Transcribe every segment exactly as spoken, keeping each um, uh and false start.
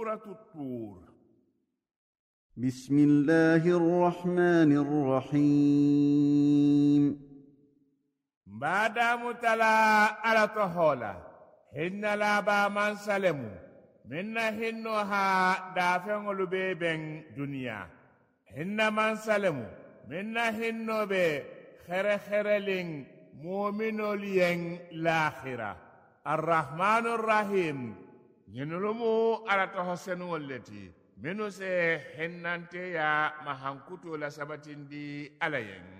سورة الطور. بسم الله الرحمن الرحيم. بعد متلا على طهولا هن لا با من سلمو من هنوها دافع لبيبن دنيا هن من سلمو من هنو بي خير خير لين مؤمنو لين لاخرة الرحمن الرحيم ينلمو على تحسنو التي منو سي هنانتي يا مهانكوتو لسبتين دي عليين.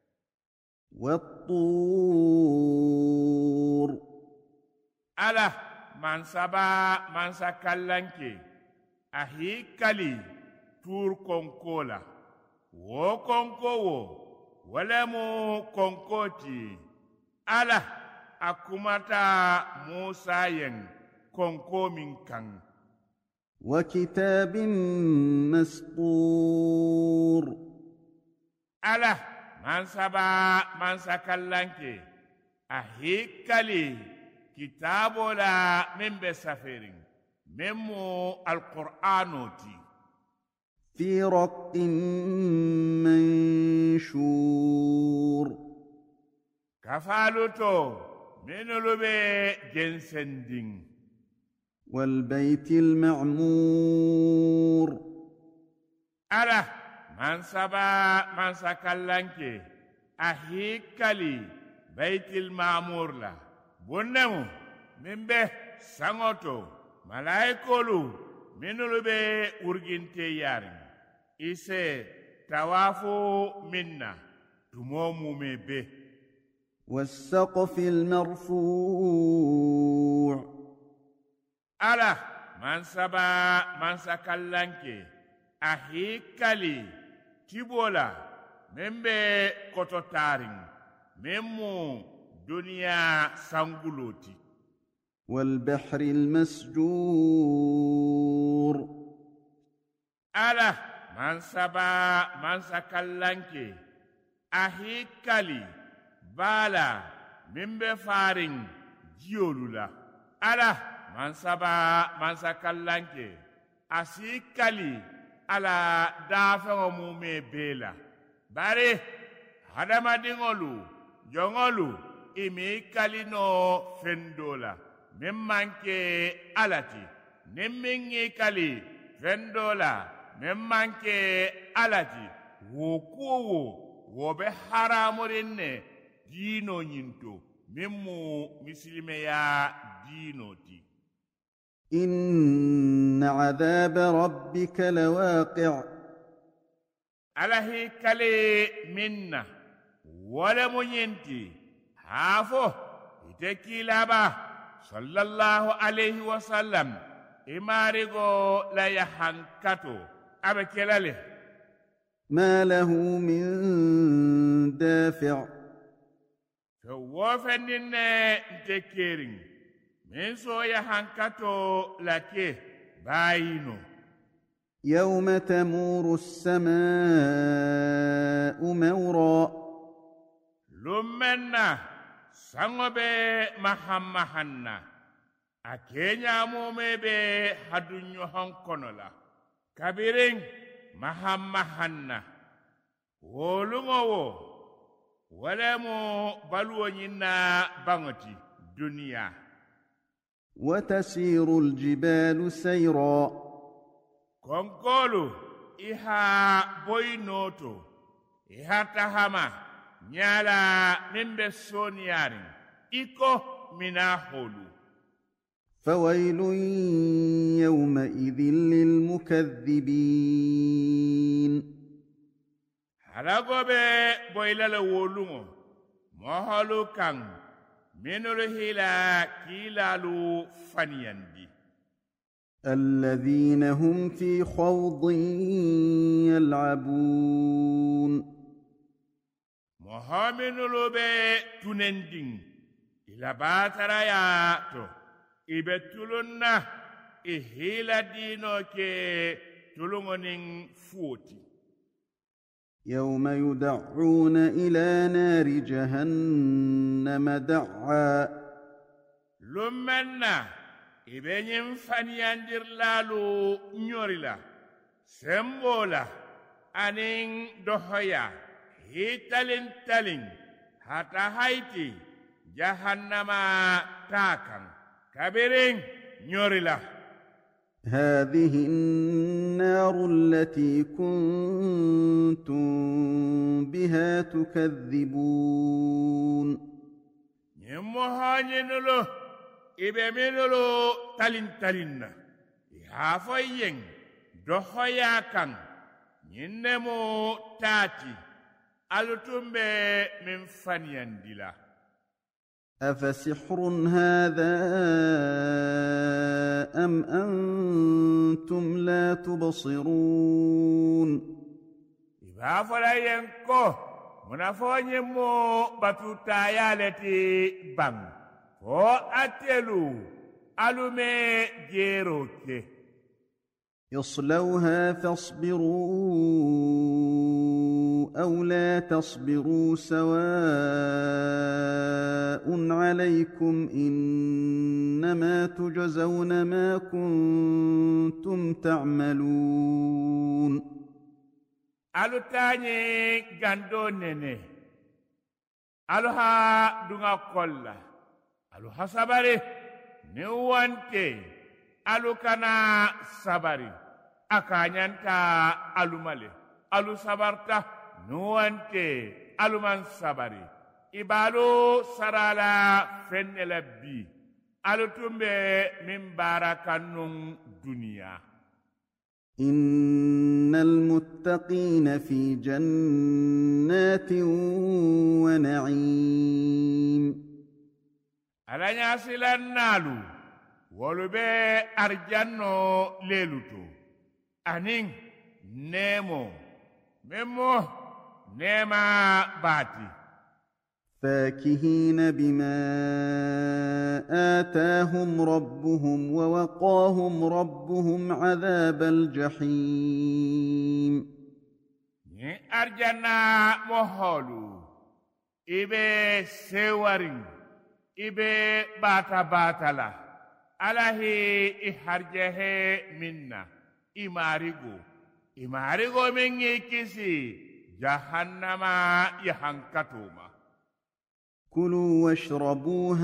والطور ala man saba man sakallanke a hikali tur konkola wo konko wo wala mu konkoti ala akumata musa yen konko min kan وكتاب مسطور ala man saba man sakallanke a hikali kitabo la min be safirin memo alqur'anoti في رق منشور kafaluto menulu be jensending والبيت المعمور ala man saba man sakallanke ahikali baitil ma'mur la bonnemu mimbe sangoto malaikolu minulu be urginte yari ise tawafu minna tumomu mebe والسقف المرفوع ala man saba man sakallanke ahikali tibola membe kototarin memu dunia sanguloti والبحر المسجور ala man saba man sakallanke ahikali bala membe farin jiolula ala man saba man sakallanke asikali ala dafa mume bela bare hadama dingolu jongolu imi kalino fendola memmanke alati nemmengi kali fendola memmanke alati wokuwo wobe haramurinne dino nyinto memmu mislimeya dino ti إن عذاب ربك لواقع alahi kale minna wala munyenti hafo itekilaba sallallahu alayhi wa sallam imarigo la yahankato abekelale ما له من دافع فوفنن تكيرين من سو يهانكاتو لكي باينو يوم تمور السماء مورا لمنا سانغوبي محمحنا أكينيا مومي بي هدنيو هنكونولا كبيرين محمحنا ولغو ولمو بلو نينا بانغتي دنيا وتسير الجبال سيرا konkolu iha boynoto iha tahama nyala mimbe soniyari iko minaholu فويل يومئذ للمكذبين halagobe boylala wolungo moholu kan minulu hila kilalu faniyandi الذين هم في خوض يلعبون mohaminulu be tunending ila bataraya to ibe tulunna ihila dino ke tulungoning fuoti يوم يدعون إلى نار جهنم دعا lumenna ibenyim fanyandir lalu nyorila sembola aning dohoya hitalin talin hata haiti jahannama takan kabiring nyorila. هذه النار التي كنتم بها تكذبون نموهانينلو إبمينلو تالين تالين يافايين دوخياكان نمو تاتي ألتمبي من فانيان ديلا. أفسحر هذا أم أنتم لا تبصرون إذا فلا ينكو منافوني مو باتوتا يالتي بان فو أتلو ألومي جيروكي يصلوها فاصبروا أو لا تصبروا سواء عليكم إنما تجزون ما كنتم تعملون ألو تاني غاندو نيني ألو ها دونغا كولا ألو ها ساباري نيوانتي ألو كانا ساباري أكانيانتا ألو مالي ألو سابارتا نوانتي ألو من ساباري إبالو سرالا فنلا بي ألو تنبي من باركانون دنيا. إن المتقين في جنات ونعيم ألا ناسل النالو ولبي أرجانو ليلوتو أنين نيمو ميمو نيما باتي فاكهين بما آتاهم ربهم ووقاهم ربهم عذاب الجحيم. أرجانا مهولو إبه سوارين إبه باتا باتلا alahi iharjehe minna imarigo imarigo mengi kisi jahannama yahankatuma. كلوا واشربوا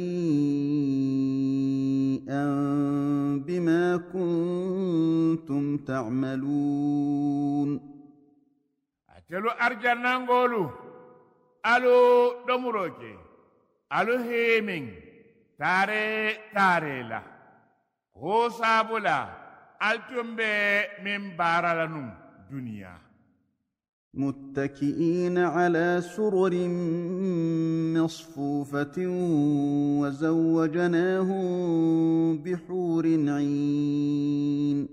هنيئا بما كنتم تعملون. أتلو أرجانا نقولو ألو دمروكي ألو هيمين تاري تاري لا هو سابولا التمبي من بارالنم دنيا. متكئين على سرر مصفوفة وزوجناهم بحور عين.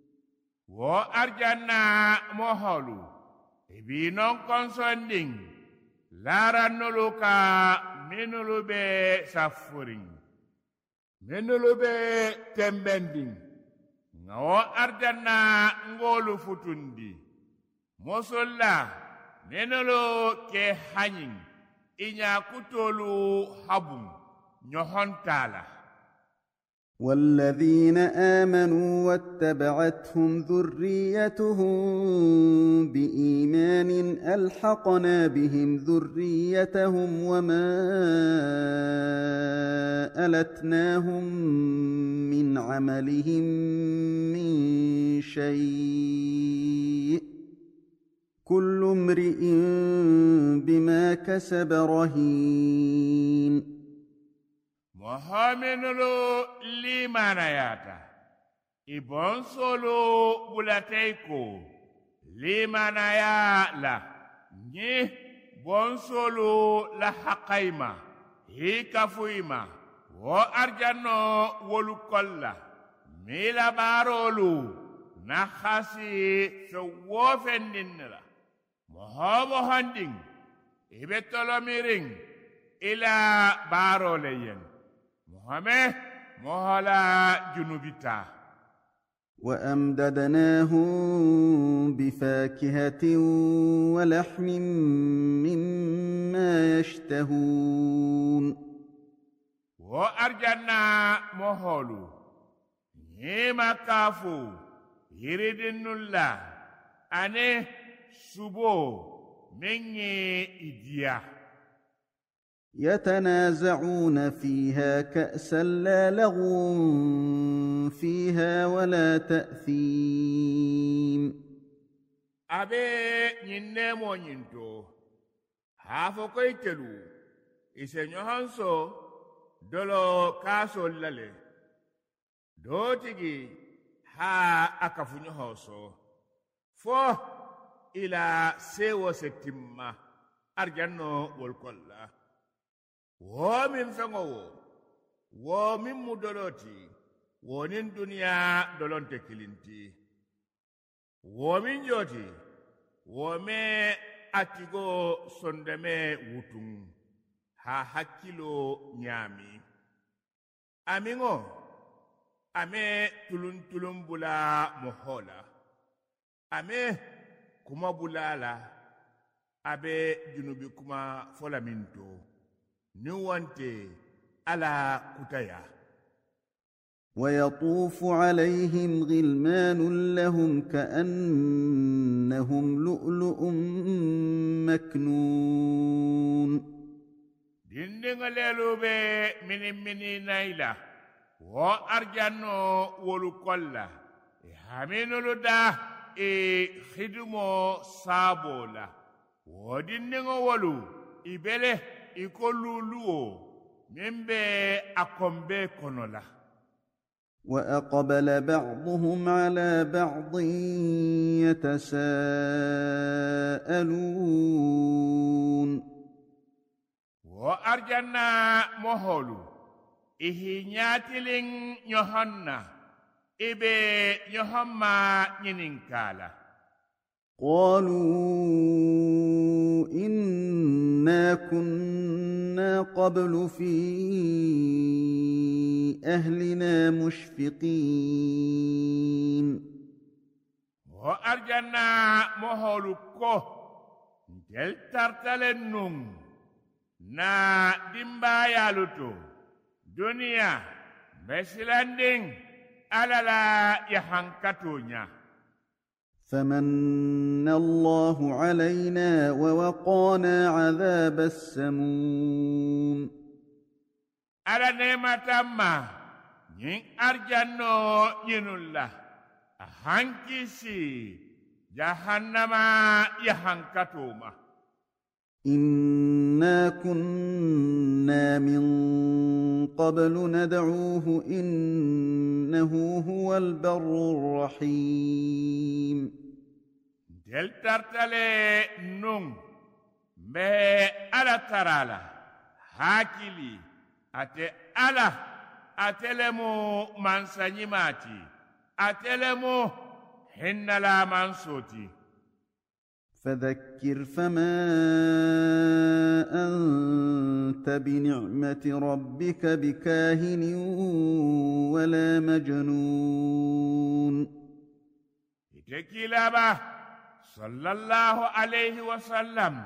وأرجانا مهولو إبينون كونسوندين لارا نلوكا منولو بي سافورين منولو بي تمبندين نو أرجانا نغولو فتوندي mosolla nenolo ke hanyin inya kutolu habun nyohontala. والذين آمنوا واتبعتهم ذريتهم بإيمان ألحقنا بهم ذريتهم وما ألتناهم من عملهم من شيء كل امرئ بما كسب رهين. Mohaminulu limanayata ibon solo bulateiko limanaya la nye bon solo la haqaima hikafuima wo arjano wolu kolla mila barolu na khasi so wofendinla mohabo handing ibetolomiring ila baroleyen Muhammad mohala junubita. وأمددناهم بفاكهة ولحم مما يشتهون. wo arjanna mo holu nyima kafu yiridinnulla ane subo menye idiya يتنازعون فيها كأسا لا لغو فيها ولا تأثيم abe nyinne mo nyinto hafo koy telu isenyo hanso dolo kaso lale dotigi ha akafunyo hoso fo ila sewo setimma arjanno wol kolla wo min fengo wo wo min mu doloti wonin duniya dolonte kilinti wo min joti wo me atigo sondeme wutun ha hakkilo nyami amingo ame tulun tulun bula mohola ame kuma bulala abe junubi kuma fola minto niwante ala kutaya ويطوف عليهم غلمان لهم كأنهم لؤلؤ مكنون dindinga lelube mini mini naila wo arjanno wolu kolla e haminulu da e khidumo sabola wo dindinga wolu ibele ikoluluo membe akombe konola وأقبل بعضهم على بعض يتساءلون وأرجنا مهولو إهنياتلين يوحنا إبي يوحما ينكالا قالوا إنا كنا قبل في أهلنا مشفقين وأرجنا مهولوكو جل ترتلنون نا دمبا يالوتو دنيا بسلاندين على لا يحنكتونيا فمن الله علينا ووقانا عذاب السموم على نعمة ما ين أرجانو ينولا أهانكيسي جهنم يهانكتوما إنا كنا من قبل ندعوه إنه هو البر الرحيم del tartale nung me ala tarala hakili ate ala atelemu mansanyimati atelemu hinnala mansoti فذكر فما أنت بنعمة ربك بكاهن ولا مجنون تكيلابا صلى الله عليه وسلم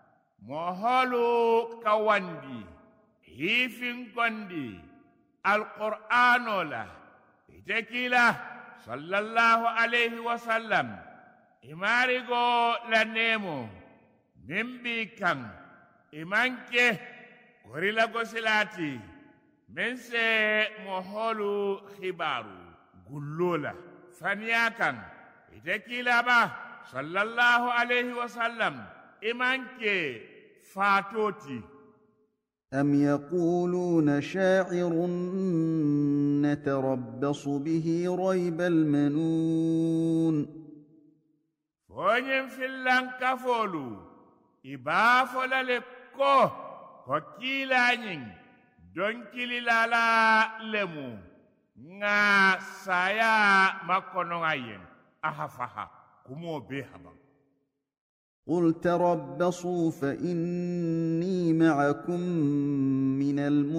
مهلو كواندي هيفين كوندي القرآن لا تكيلا صلى الله عليه وسلم imarigo la nemo membi kan imanke gorila gosilati mense moholu khibaru gullola faniya kan itekila ba sallallahu alaihi wasallam imanke fatoti أم يقولون شاعر نتربص به ريب المنون Onyen filan kafolu iba folale ko ko kilanyin don kililala lemu nga saya makono ayen ahafaha kumo behaba قل تربصوا فإني معكم من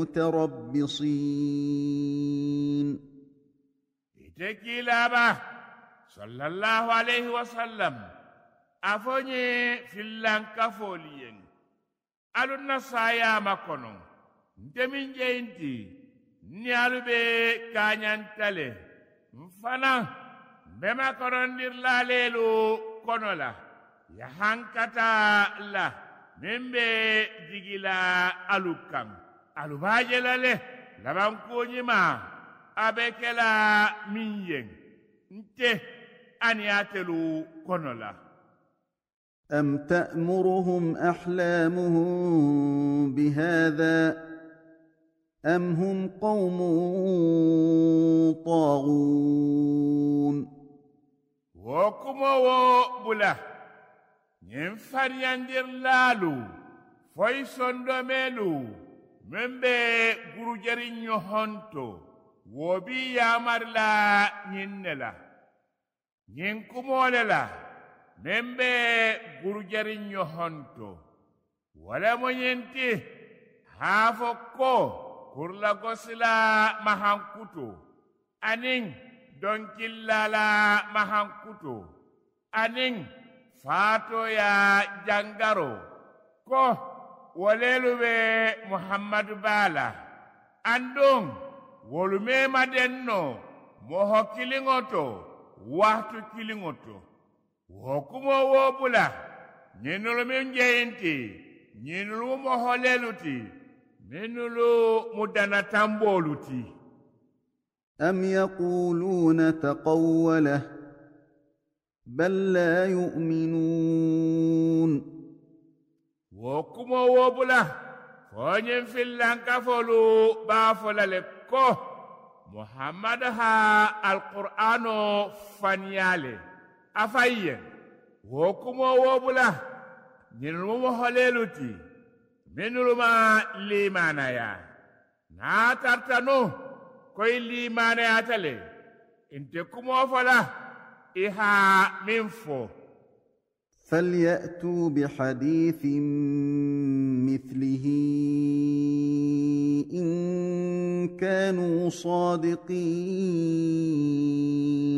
المتربصين itekilaba sallallahu alaihi wasallam afonye filan kafoliyen alunna saya makono ntemin jeyinti nialu be kañantale mfana mbema korondir lalelu kono la ya hankata la membe jigila alukan alubaje lale laban kuñima abekela minyen nte aniyatelu kono la أم تأمرهم أحلامهم بهذا أم هم قوم طاغون وكما وبلا ينفرياندر لالو فايسون دوميلو membe guru jariño honto wobi yamar la ñinne la ñin kumole la membe guru jariño honto wala mo ñenti haafo ko kurla gosila mahankuto anin donkillala mahankuto anin faato ya jangaro ko wolelu be muhammadu bala andon wolu mema denno moho kilingoto wahtu kilingoto wokumo wobula ñenulu min jeyinti ñenulu moho leluti menulu mudana tamboluti أم يقولون تقوله بل لا يؤمنون wokumo wobula fonyen fillan kafolu bafola le ko muhammad ha alqur'ano faniyale afaye wokumo wobula ñinulu mo holeluti menuluma limana ya na tartanu koy limana ya tale inte kumo fola iha minfo فليأتوا بحديث مثله إن كانوا صادقين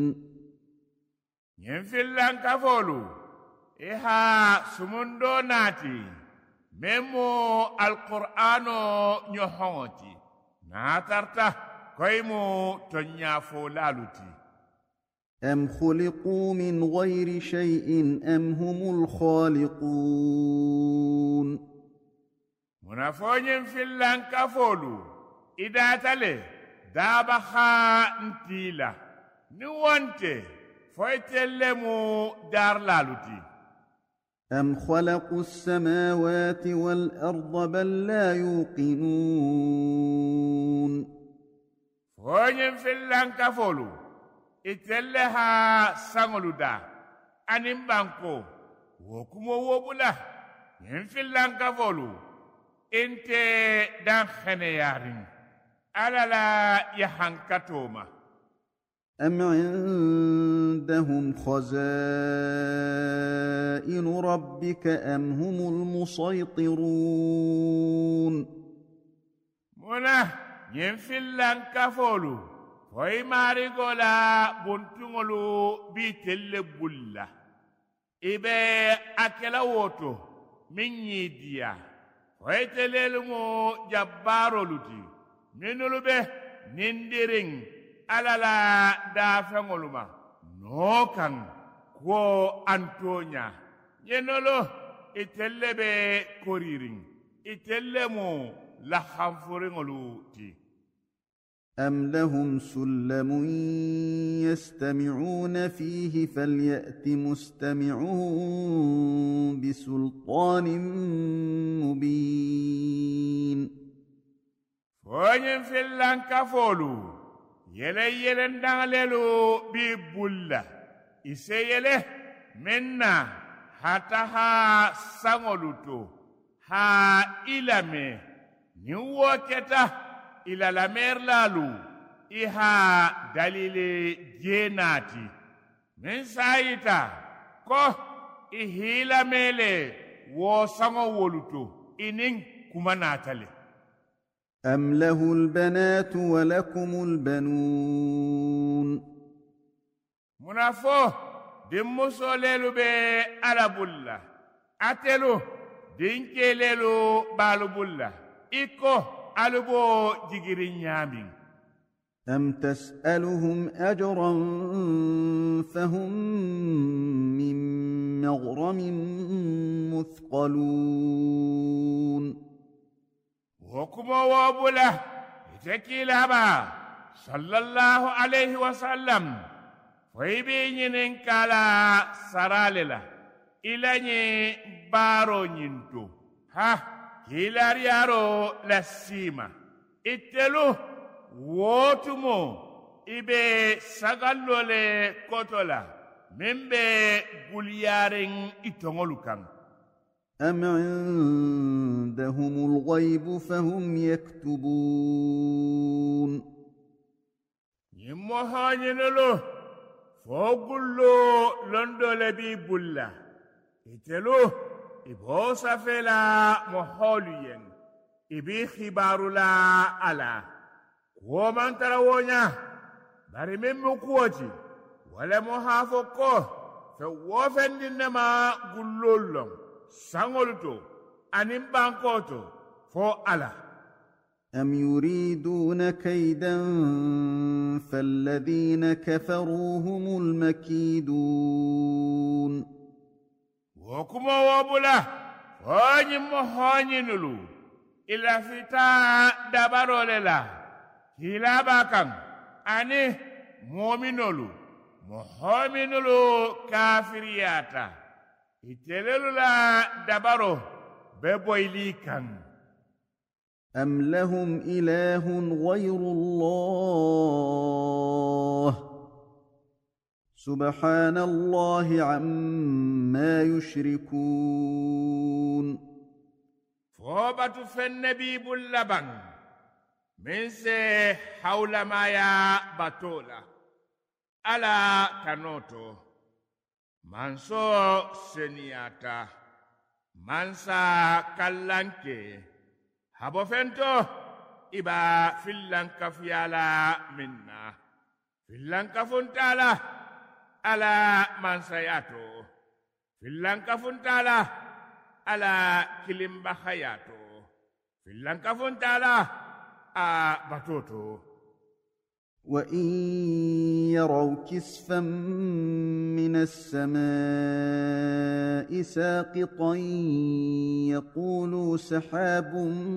ينفلن كفولو إها سمندو ناتي ممو القرآن نيوهونتي ناترتا كويمو تنيافو لالوتي أم خلقوا من غير شيء أم هم الخالقون منافونين في اللان كفولو إذا تلي دابخا انتيلا نوانتي فايتلمو دار لالوتي أم خلقوا السماوات والأرض بل لا يوقنون فونين في اللان كفولو itelleha sangoluda anin banko wokumo wobula yen fillanka folu inte dan khene yarin alala yahankatoma أم عندهم خزائن ربك أم هم المسيطرون منا yen fillanka folu foy marigola buntungolu bi telle bulla ibe akela woto min yidiya foy telelu mo jabbaro luti minulu be nindiring alala dafengoluma nokan ko antonya yenolo itelle be koriring itelle mo la khamfuringolu ti أم لهم سلم يستمعون فيه فليأت مستمعون بسلطان مبين فونين في اللانكافولو يلي يلن دانللو بيبولا إسي يلي منا حتى ها سانولوتو ها إلامي نيوكتا ila la mer lalu iha dalile jenati men saita ko ihila mele wo sango woluto inin kumanatale أم له البنات ولكم البنون munafo dimmuso lelu be alabulla atelu dinke lelu balubulla iko alubo jigiri ñaamin أم تسألهم أجرا فهم من مغرم مثقلون وكما وابله تكيلابا صلى الله عليه وسلم فيبين كالا سراللا إلاني بارو نينتو ها كيلاريارو لسيما اتلو wotumo ibe sagallole kotola membe gulyaren itongolu kan أم عندهم الغيب فهم يكتبون يمو هانينلو فوقلو لندول بي بولا اتلو إبو سفلا محولين إبي خبارلا على ومن تراونا bari min mu kuwoti wala mo hafo ko fe wofendinema gullollon sangolto anin bankoto fo ala أم يريدون كيدا فالذين كفروا هم المكيدون وكما وابلا فاني مهانينلو إلا فتا دبارو للا hilaba kan ani mu'minulu mu'minulu kafiriyata itelelu la dabaro beboyli kan أم لهم إله غير الله سبحان الله عما يشركون فوبة فالنبي باللبن من سي حول ما يا بطولة على تنوتو منسو سنياتا منسا كالانكي هبو فنتو إبا فلانكا فيالا منا فلانكا فنتالا على منسياتو فلانكا فنتالا على كلمبا خياتو فلانكا فنتالا a batoto وإن يروا كسفا من السماء ساقطا يقولوا سحاب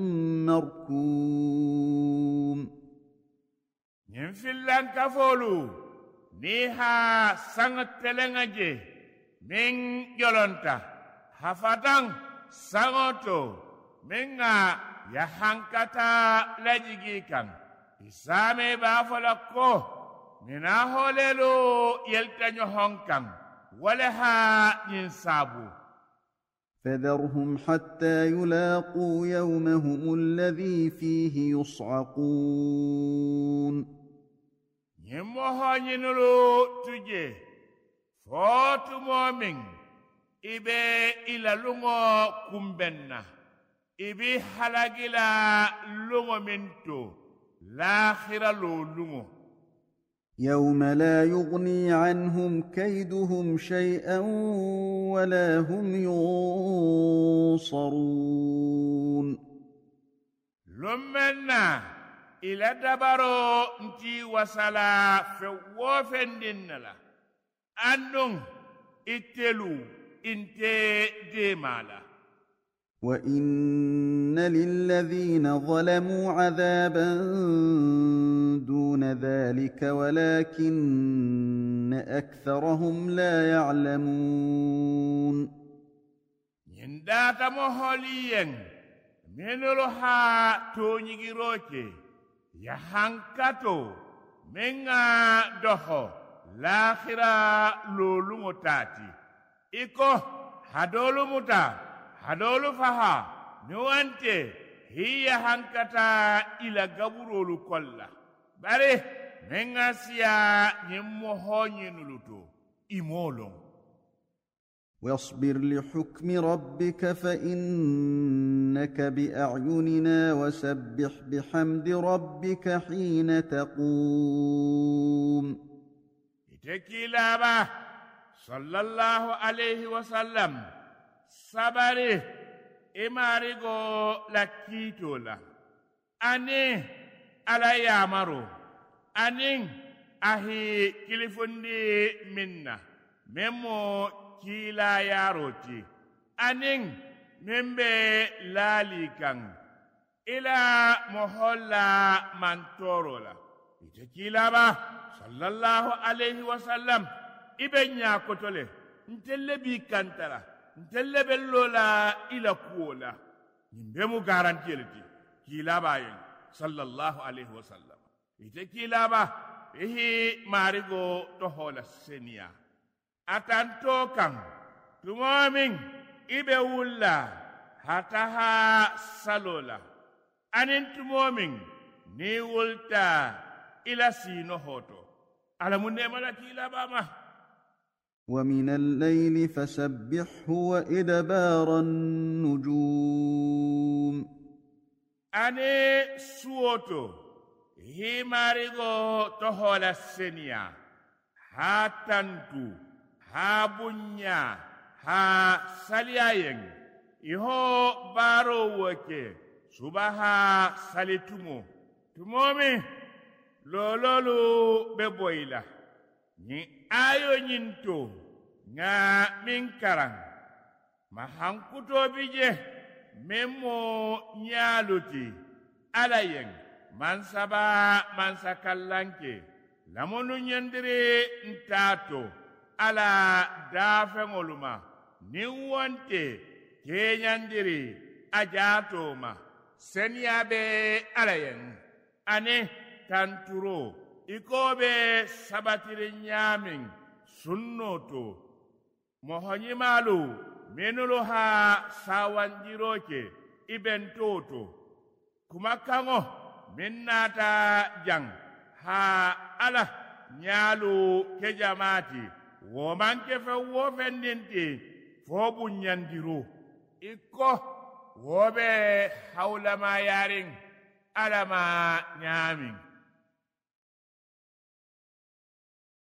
مركوم ينفلان كفولو نيها سانتلنجي من يولونتا هفتان سانوتو من ya hankata lajigi kan isame ba falakko nina holelo yeltanyo honkan walaha yinsabu فذرهم حتى يلاقوا يومهم الذي فيه يصعقون يموها ينلو تجي فوت مومن إبه إلى لغو كمبنا ibi halagila lungo minto l'akhira lo lungo يوم لا يغني عنهم كيدهم شيئا ولا هم ينصرون لمنا إلى دبرو نتي وصلا في وفندنلا أنهم اتلو انتي ديمالا وإن للذين ظلموا عذابا دون ذلك ولكن أكثرهم لا يعلمون يندات مهوليين من روحا تونيغي روكي يحنكتو من دخو لاخرا لولو متاتي إكو هدولو متا hadolu faha nuwante hiya hankata ila gaburolu kolla bare mengasiya nyimmo honyinuluto imolon واصبر لحكم ربك فإنك بأعيننا وسبح بحمد ربك حين تقوم تكيلابا صلى الله عليه وسلم sabari imarigo la kitola ani ala yamaro anin ahi kilifundi minna memo kila yaroti anin membe lalikan ila moholla mantorola ite kilaba sallallahu alaihi wasallam ibenya kotole ntelle bi kantara ntelle bellola ila kuola nimbe mu garanti elti kilaba yen sallallahu alaihi wasallam ite kilaba ehi marigo to hola senia atanto kan tumomin ibe wulla hataha salola anin tumomin ni wulta ila sino hoto alamunne mala kilaba ma ومن الليل فسبحه وإدبار النجوم ane suoto himarigo tohola senia ha tantu ha bunya ha saliayen iho baro woke subaha salitumo tumomi lololu beboila ni ayo nyinto nga minkarang mahankuto bije memo nyaluti alayeng mansaba mansakallanke lamonu nyendire ntato ala dafengoluma ni wonte kenyandiri ajatoma senyabe alayeng ane tanturo ikobe sabatiri nyamin sunnoto mohonyimalu menulu ha sawanjiroke ibentoto kumakango minnata jang ha ala nyalu kejamati womanke fe wofendinti fobu nyandiro iko wobe haulama yaring alama nyamin